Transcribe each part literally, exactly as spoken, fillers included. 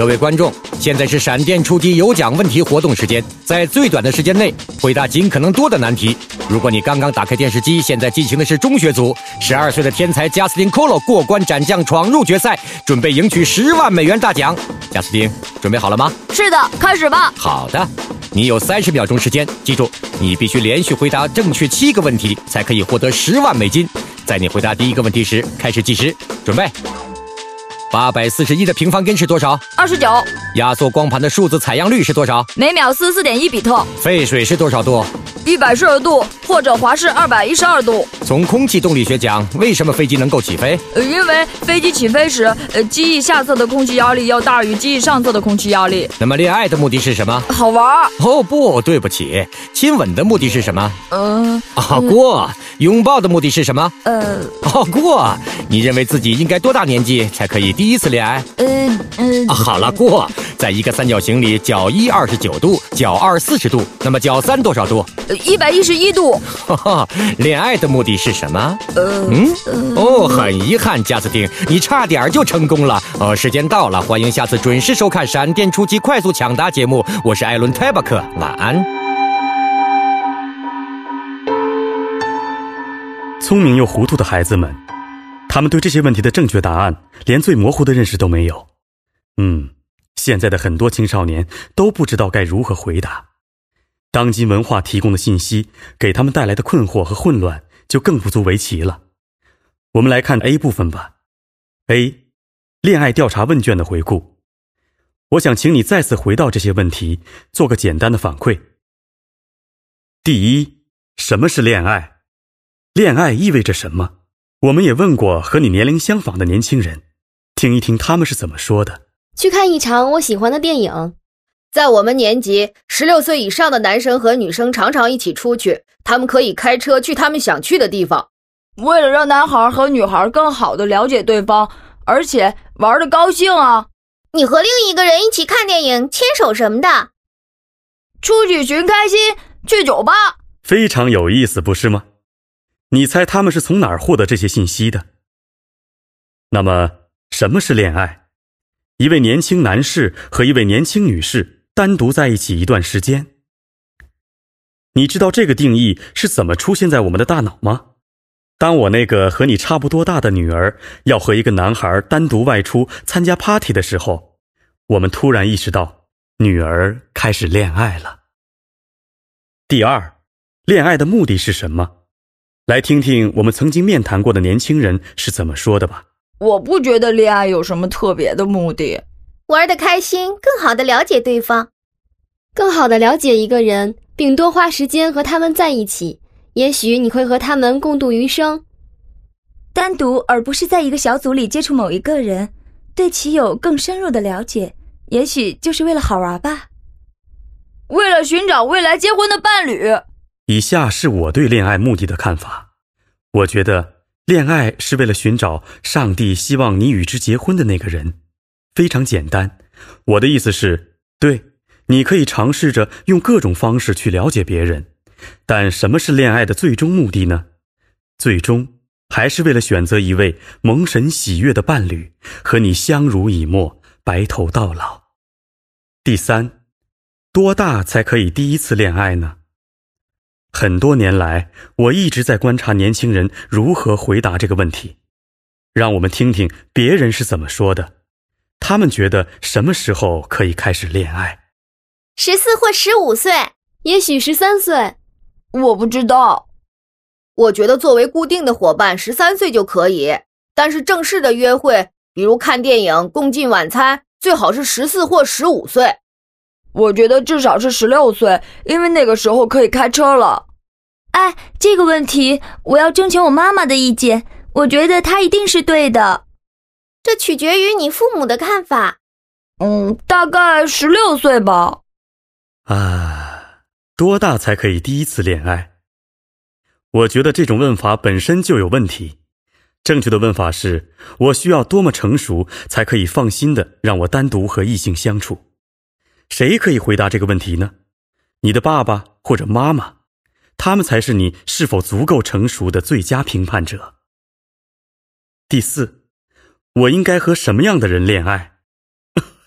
各位观众，现在是闪电出击有奖问题活动时间，在最短的时间内回答尽可能多的难题。如果你刚刚打开电视机，现在进行的是中学组，十二岁的天才加斯汀·科洛过关斩将闯入决赛，准备赢取十万美元大奖。加斯汀，准备好了吗？ 是的，开始吧。 好的，你有三十秒钟时间，记住，你必须连续回答正确七个问题，才可以获得十万美金。在你回答第一个问题时，开始计时，准备。八百四十一的平方根是多少？ 二十九。 压缩光盘的数字采样率是多少？ 每秒四十四点一比特。 沸水是多少度？ 一百摄氏度，或者华氏二百一十二度。 从空气动力学讲，为什么飞机能够起飞？ 呃，因为飞机起飞时，呃，机翼下侧的空气压力要大于机翼上侧的空气压力。 那么恋爱的目的是什么？ 好玩。 哦不，对不起，亲吻的目的是什么？ 嗯、 呃，啊过。拥抱的目的是什么？ 呃， 哦过。你认为自己应该多大年纪才可以第一次恋爱？ 呃呃、 啊，好了过。在一个三角形里，角一二十九度，角二四十度，那么角三多少度？ 一百一十一度。 哈哈，恋爱的目的是什么？ 呃， 嗯， 呃、 哦，很遗憾，加斯汀，你差点就成功了。呃，时间到了，欢迎下次准时收看《闪电出击快速抢答》节目，我是艾伦·泰巴克，晚安。 聪明又糊涂的孩子们，他们对这些问题的正确答案连最模糊的认识都没有。嗯，现在的很多青少年都不知道该如何回答。当今文化提供的信息给他们带来的困惑和混乱就更不足为奇了。我们来看 A 部分吧。 A. 恋爱调查问卷的回顾。我想请你再次回到这些问题，做个简单的反馈。第一，什么是恋爱？恋爱意味着什么？我们也问过和你年龄相仿的年轻人，听一听他们是怎么说的。 去看一场我喜欢的电影。 在我们年级，十六岁以上的男生和女生常常一起出去，他们可以开车去他们想去的地方。 为了让男孩和女孩更好地了解对方，而且玩得高兴啊。 你和另一个人一起看电影，牵手什么的。 出去寻开心，去酒吧。 非常有意思，不是吗？你猜他们是从哪儿获得这些信息的？那么，什么是恋爱？一位年轻男士和一位年轻女士单独在一起一段时间。你知道这个定义是怎么出现在我们的大脑吗？当我那个和你差不多大的女儿要和一个男孩单独外出参加 party 的时候，我们突然意识到，女儿开始恋爱了。第二，恋爱的目的是什么？来听听我们曾经面谈过的年轻人是怎么说的吧。 我不觉得恋爱有什么特别的目的。 玩得开心，更好地了解对方。 更好地了解一个人，并多花时间和他们在一起，也许你会和他们共度余生。 单独而不是在一个小组里接触某一个人，对其有更深入的了解，也许就是为了好玩吧。 为了寻找未来结婚的伴侣。 以下是我对恋爱目的的看法。我觉得恋爱是为了寻找上帝希望你与之结婚的那个人。非常简单，我的意思是，对，你可以尝试着用各种方式去了解别人，但什么是恋爱的最终目的呢？最终还是为了选择一位蒙神喜悦的伴侣，和你相濡以沫，白头到老。第三，多大才可以第一次恋爱呢？很多年来，我一直在观察年轻人如何回答这个问题。让我们听听别人是怎么说的。他们觉得什么时候可以开始恋爱？ 十四或十五岁， 也许十三岁。 我不知道。 我觉得作为固定的伙伴，十三岁就可以。但是正式的约会，比如看电影、共进晚餐，最好是十四或十五岁。 我觉得至少是十六岁，因为那个时候可以开车了。 哎，这个问题我要征求我妈妈的意见，我觉得她一定是对的。 这取决于你父母的看法。 嗯，大概十六岁吧。 啊，多大才可以第一次恋爱？我觉得这种问法本身就有问题。正确的问法是，我需要多么成熟才可以放心的让我单独和异性相处？谁可以回答这个问题呢？你的爸爸或者妈妈，他们才是你是否足够成熟的最佳评判者。第四，我应该和什么样的人恋爱？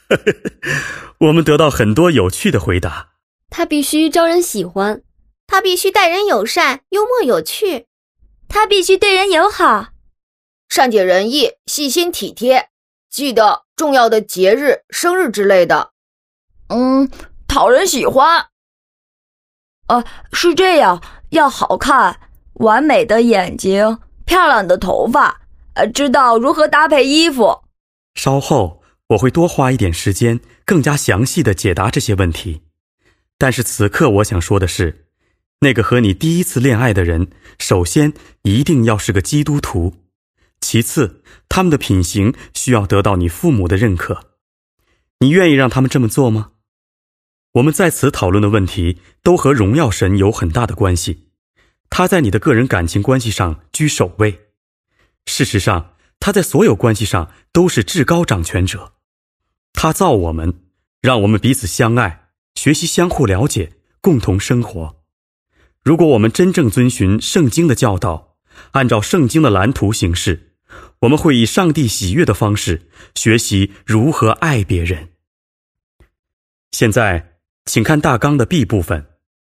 我们得到很多有趣的回答。 他必须招人喜欢， 他必须待人友善、幽默有趣， 他必须对人友好， 善解人意、细心体贴，记得重要的节日、生日之类的。 嗯，讨人喜欢。呃，是这样，要好看，完美的眼睛，漂亮的头发，呃，知道如何搭配衣服。 稍后我会多花一点时间，更加详细地解答这些问题。但是此刻我想说的是，那个和你第一次恋爱的人，首先一定要是个基督徒，其次他们的品行需要得到你父母的认可。你愿意让他们这么做吗？我们在此讨论的问题都和荣耀神有很大的关系，他在你的个人感情关系上居首位。事实上，他在所有关系上都是至高掌权者。他造我们，让我们彼此相爱，学习相互了解，共同生活。如果我们真正遵循圣经的教导，按照圣经的蓝图行事，我们会以上帝喜悦的方式学习如何爱别人。现在请看大纲的 B 部分。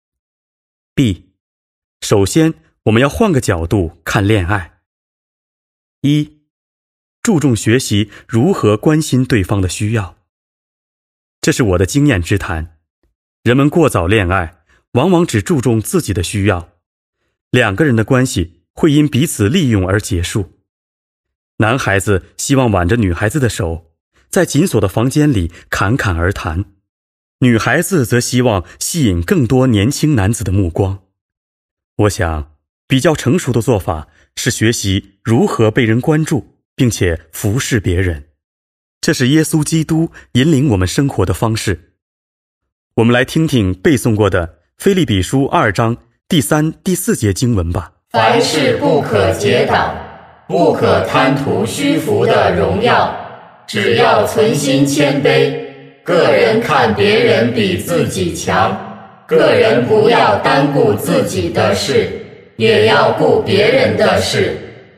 B， 首先我们要换个角度看恋爱。一，注重学习如何关心对方的需要。这是我的经验之谈。人们过早恋爱，往往只注重自己的需要，两个人的关系会因彼此利用而结束。男孩子希望挽着女孩子的手，在紧锁的房间里侃侃而谈，女孩子则希望吸引更多年轻男子的目光。我想，比较成熟的做法是学习如何被人关注，并且服侍别人。这是耶稣基督引领我们生活的方式。我们来听听背诵过的腓立比书二章第三、第四节经文吧。 凡事不可结党，不可贪图虚浮的荣耀，只要存心谦卑，个人看别人比自己强，个人不要单顾自己的事，也要顾别人的事。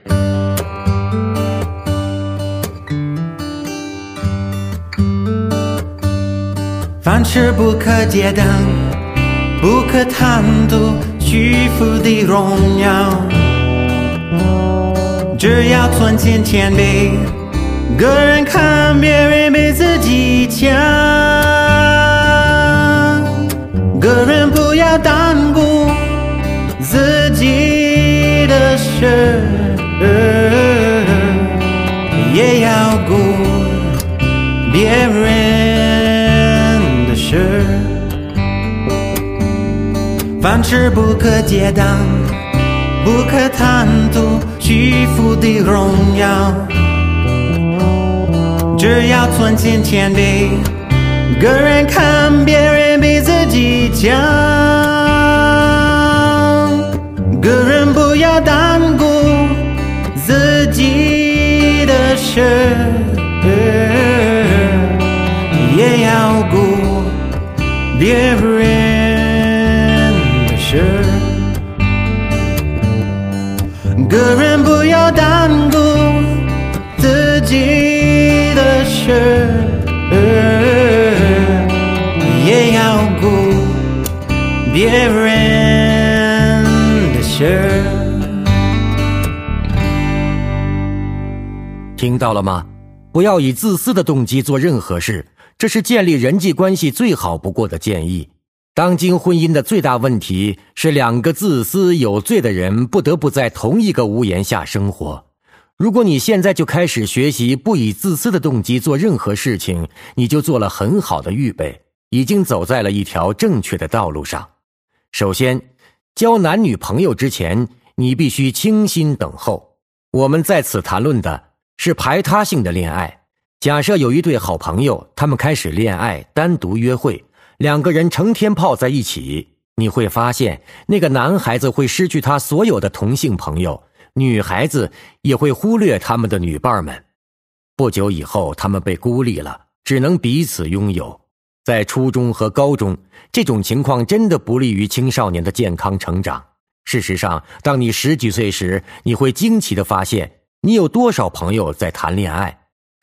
凡事不可结党，不可贪图虚浮的荣耀，只要存心谦卑，个人看别人比自己强，个人不要单顾自己的事，也要顾别人的事。凡事不可结党，不可贪图虚浮的荣耀，只要存心谦卑，个人看别人比自己强，个人不要单顾自己的事，也要顾别人的事。个人不要单顾自己的事，也要顾别人的事。 听到了吗？不要以自私的动机做任何事，这是建立人际关系最好不过的建议。当今婚姻的最大问题是两个自私有罪的人不得不在同一个屋檐下生活。如果你现在就开始学习不以自私的动机做任何事情，你就做了很好的预备，已经走在了一条正确的道路上。首先，交男女朋友之前，你必须倾心等候。我们在此谈论的是排他性的恋爱。假设有一对好朋友，他们开始恋爱，单独约会，两个人成天泡在一起，你会发现那个男孩子会失去他所有的同性朋友，女孩子也会忽略他们的女伴们。不久以后，他们被孤立了，只能彼此拥有。在初中和高中，这种情况真的不利于青少年的健康成长。事实上，当你十几岁时，你会惊奇地发现你有多少朋友在谈恋爱。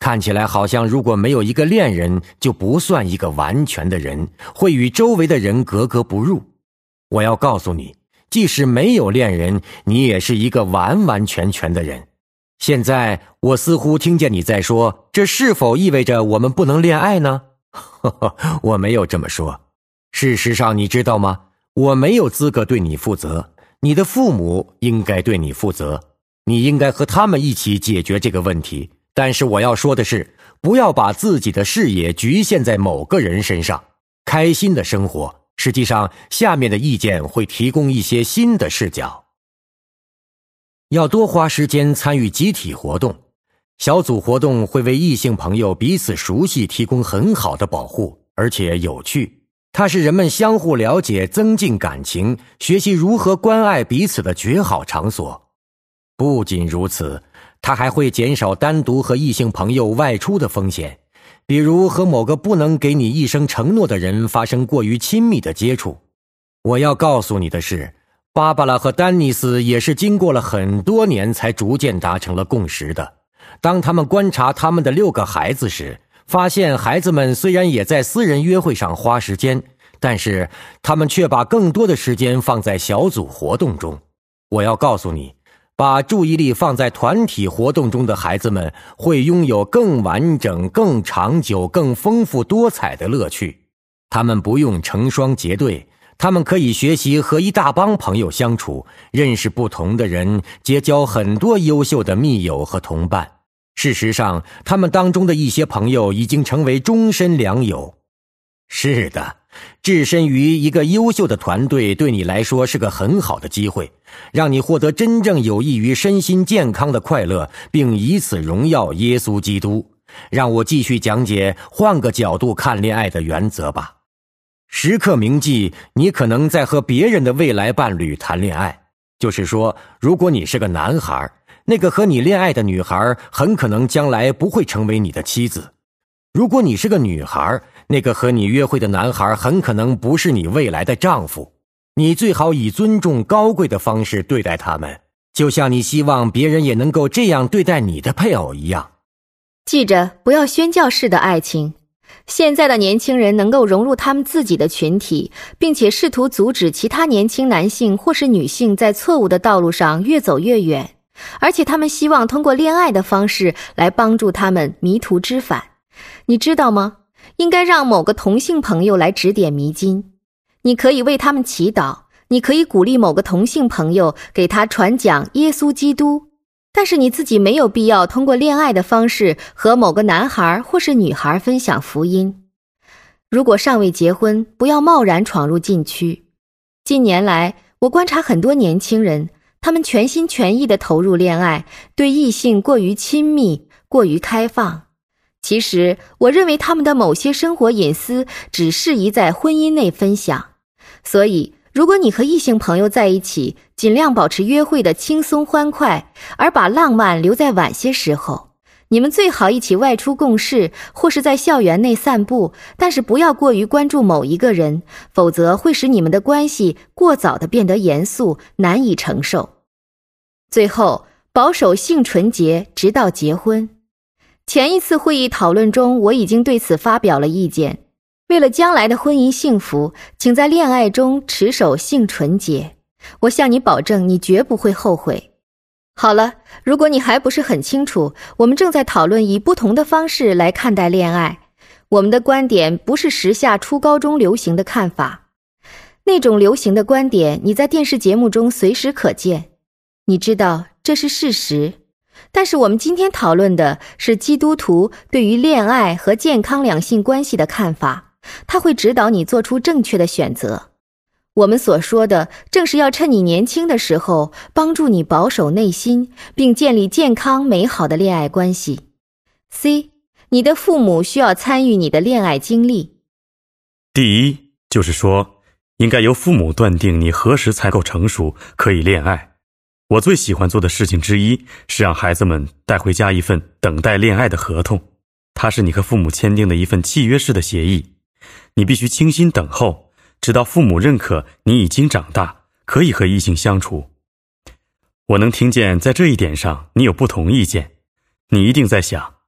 看起来好像如果没有一个恋人，就不算一个完全的人，会与周围的人格格不入。我要告诉你，即使没有恋人，你也是一个完完全全的人。现在我似乎听见你在说，这是否意味着我们不能恋爱呢？呵呵，我没有这么说。事实上，你知道吗？我没有资格对你负责，你的父母应该对你负责，你应该和他们一起解决这个问题。但是我要说的是，不要把自己的视野局限在某个人身上，开心的生活。实际上，下面的意见会提供一些新的视角。要多花时间参与集体活动，小组活动会为异性朋友彼此熟悉提供很好的保护，而且有趣。它是人们相互了解、增进感情、学习如何关爱彼此的绝好场所。不仅如此，它还会减少单独和异性朋友外出的风险，比如和某个不能给你一声承诺的人发生过于亲密的接触。我要告诉你的是，芭芭拉和丹尼斯也是经过了很多年才逐渐达成了共识的。当他们观察他们的六个孩子时，发现孩子们虽然也在私人约会上花时间，但是他们却把更多的时间放在小组活动中。我要告诉你，把注意力放在团体活动中的孩子们会拥有更完整、更长久、更丰富多彩的乐趣。他们不用成双结对，他们可以学习和一大帮朋友相处，认识不同的人，结交很多优秀的密友和同伴。事实上，他们当中的一些朋友已经成为终身良友。是的，置身于一个优秀的团队对你来说是个很好的机会，让你获得真正有益于身心健康的快乐，并以此荣耀耶稣基督。让我继续讲解换个角度看恋爱的原则吧。时刻铭记，你可能在和别人的未来伴侣谈恋爱。就是说，如果你是个男孩，那个和你恋爱的女孩很可能将来不会成为你的妻子。如果你是个女孩，那个和你约会的男孩很可能不是你未来的丈夫。你最好以尊重高贵的方式对待他们，就像你希望别人也能够这样对待你的配偶一样。 记着，不要宣教式的爱情。现在的年轻人能够融入他们自己的群体，并且试图阻止其他年轻男性或是女性在错误的道路上越走越远，而且他们希望通过恋爱的方式来帮助他们迷途知返。你知道吗？应该让某个同性朋友来指点迷津。你可以为他们祈祷，你可以鼓励某个同性朋友给他传讲耶稣基督，但是你自己没有必要通过恋爱的方式和某个男孩或是女孩分享福音。如果尚未结婚，不要贸然闯入禁区。近年来，我观察很多年轻人，他们全心全意地投入恋爱，对异性过于亲密，过于开放。其实，我认为他们的某些生活隐私只适宜在婚姻内分享。所以，如果你和异性朋友在一起，尽量保持约会的轻松欢快，而把浪漫留在晚些时候。你们最好一起外出共事，或是在校园内散步，但是不要过于关注某一个人，否则会使你们的关系过早地变得严肃，难以承受。最后，保守性纯洁，直到结婚。前一次会议讨论中，我已经对此发表了意见。为了将来的婚姻幸福，请在恋爱中持守性纯洁。我向你保证，你绝不会后悔。好了，如果你还不是很清楚，我们正在讨论以不同的方式来看待恋爱。我们的观点不是时下初高中流行的看法。那种流行的观点，你在电视节目中随时可见。你知道，这是事实。但是我们今天讨论的是基督徒对于恋爱和健康两性关系的看法，它会指导你做出正确的选择。我们所说的正是要趁你年轻的时候，帮助你保守内心，并建立健康美好的恋爱关系。C， 你的父母需要参与你的恋爱经历。 第一，就是说，应该由父母断定你何时才够成熟，可以恋爱。我最喜欢做的事情之一是让孩子们带回家一份等待恋爱的合同，它是你和父母签订的一份契约式的协议。你必须倾心等候，直到父母认可你已经长大，可以和异性相处。我能听见在这一点上你有不同意见。你一定在想，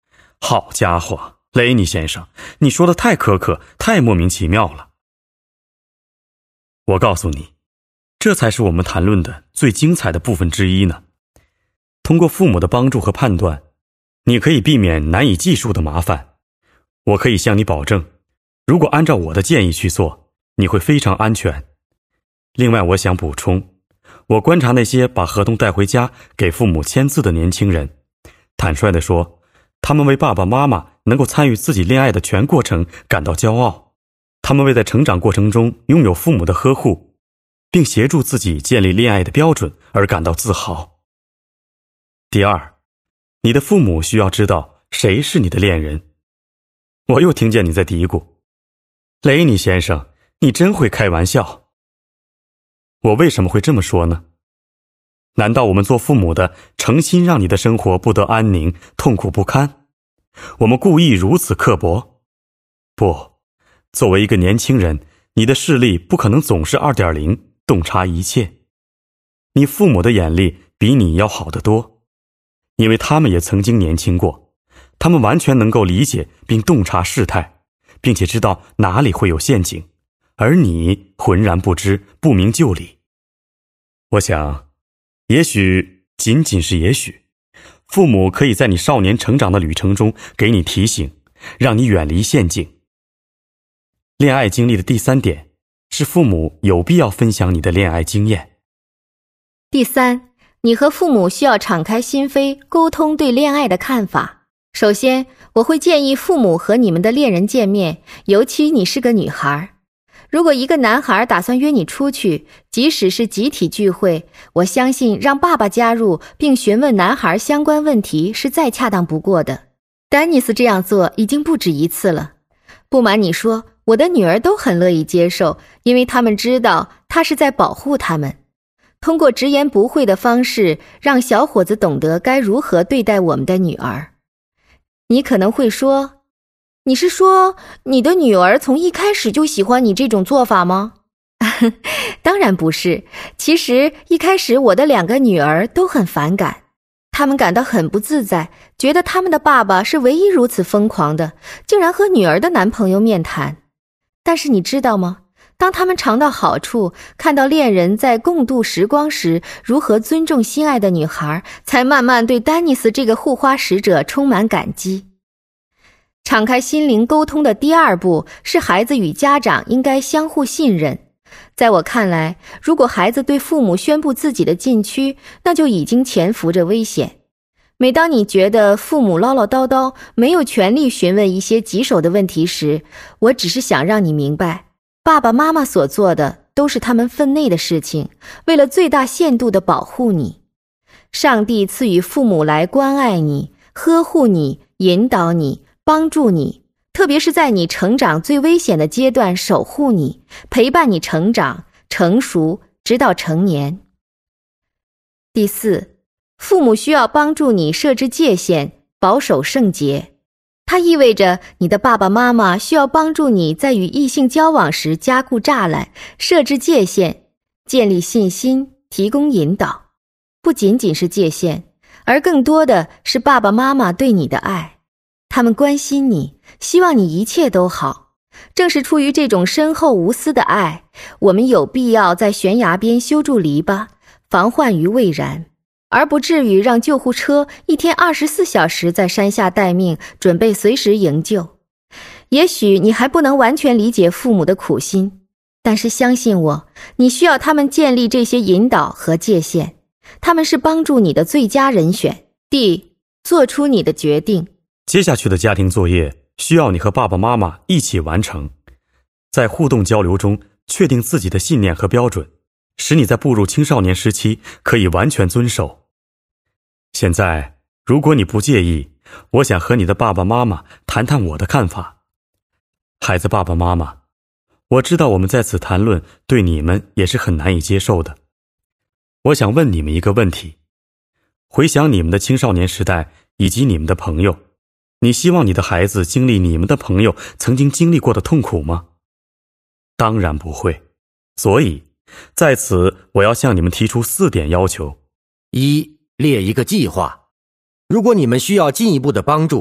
好家伙，雷尼先生，你说的太苛刻，太莫名其妙了。我告诉你，这才是我们谈论的最精彩的部分之一呢。通过父母的帮助和判断，你可以避免难以计数的麻烦。我可以向你保证，如果按照我的建议去做，你会非常安全。另外，我想补充，我观察那些把合同带回家给父母签字的年轻人，坦率地说，他们为爸爸妈妈能够参与自己恋爱的全过程感到骄傲，他们为在成长过程中拥有父母的呵护，并协助自己建立恋爱的标准而感到自豪。第二，你的父母需要知道谁是你的恋人。我又听见你在嘀咕，雷尼先生，你真会开玩笑。我为什么会这么说呢？难道我们做父母的诚心让你的生活不得安宁，痛苦不堪？我们故意如此刻薄？不，作为一个年轻人，你的视力不可能总是 二点零， 洞察一切。你父母的眼力比你要好得多，因为他们也曾经年轻过，他们完全能够理解并洞察事态，并且知道哪里会有陷阱，而你浑然不知，不明就里。我想，也许仅仅是也许，父母可以在你少年成长的旅程中给你提醒，让你远离陷阱。恋爱经历的第三点是，父母有必要分享你的恋爱经验。 第三，你和父母需要敞开心扉，沟通对恋爱的看法。首先，我会建议父母和你们的恋人见面，尤其你是个女孩。如果一个男孩打算约你出去，即使是集体聚会，我相信让爸爸加入并询问男孩相关问题是再恰当不过的。丹尼斯这样做已经不止一次了。不瞒你说，我的女儿都很乐意接受，因为他们知道他是在保护他们。通过直言不讳的方式，让小伙子懂得该如何对待我们的女儿。你可能会说，你是说你的女儿从一开始就喜欢你这种做法吗？当然不是，其实一开始我的两个女儿都很反感，她们感到很不自在，觉得他们的爸爸是唯一如此疯狂的，竟然和女儿的男朋友面谈。但是你知道吗？当他们尝到好处，看到恋人在共度时光时如何尊重心爱的女孩，才慢慢对丹尼斯这个护花使者充满感激。敞开心灵沟通的第二步是，孩子与家长应该相互信任。在我看来，如果孩子对父母宣布自己的禁区，那就已经潜伏着危险。每当你觉得父母唠唠叨叨，没有权利询问一些棘手的问题时，我只是想让你明白，爸爸妈妈所做的都是他们分内的事情，为了最大限度地保护你。上帝赐予父母来关爱你、呵护你、引导你、帮助你，特别是在你成长最危险的阶段守护你，陪伴你成长、成熟，直到成年。第四，父母需要帮助你设置界限，保守圣洁。它意味着你的爸爸妈妈需要帮助你在与异性交往时加固栅栏，设置界限，建立信心，提供引导。不仅仅是界限，而更多的是爸爸妈妈对你的爱。他们关心你，希望你一切都好。正是出于这种深厚无私的爱，我们有必要在悬崖边修筑篱笆，防患于未然，而不至于让救护车一天二十四小时在山下待命，准备随时营救。也许你还不能完全理解父母的苦心，但是相信我，你需要他们建立这些引导和界限，他们是帮助你的最佳人选。D， 做出你的决定。 接下去的家庭作业需要你和爸爸妈妈一起完成，在互动交流中确定自己的信念和标准，使你在步入青少年时期可以完全遵守。现在，如果你不介意，我想和你的爸爸妈妈谈谈我的看法。孩子爸爸妈妈，我知道我们在此谈论对你们也是很难以接受的。我想问你们一个问题，回想你们的青少年时代以及你们的朋友，你希望你的孩子经历你们的朋友曾经经历过的痛苦吗？当然不会。所以在此我要向你们提出四点要求。 一、列一个计划。如果你们需要进一步的帮助，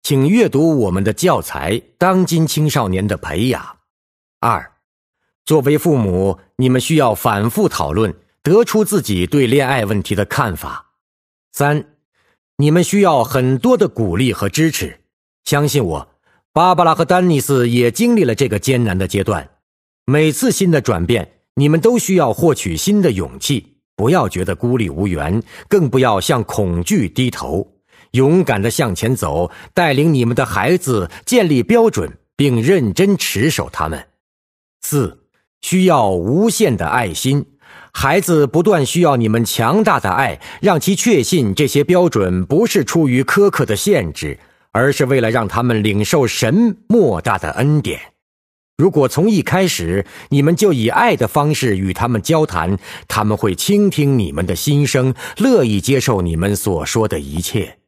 请阅读我们的教材《当今青少年的培养》。二，作为父母，你们需要反复讨论，得出自己对恋爱问题的看法。三，你们需要很多的鼓励和支持。相信我，芭芭拉和丹尼斯也经历了这个艰难的阶段。每次新的转变，你们都需要获取新的勇气，不要觉得孤立无援，更不要向恐惧低头，勇敢地向前走，带领你们的孩子建立标准，并认真持守他们。四，需要无限的爱心。孩子不断需要你们强大的爱，让其确信这些标准不是出于苛刻的限制，而是为了让他们领受神莫大的恩典。如果从一开始你们就以爱的方式与他们交谈，他们会倾听你们的心声，乐意接受你们所说的一切。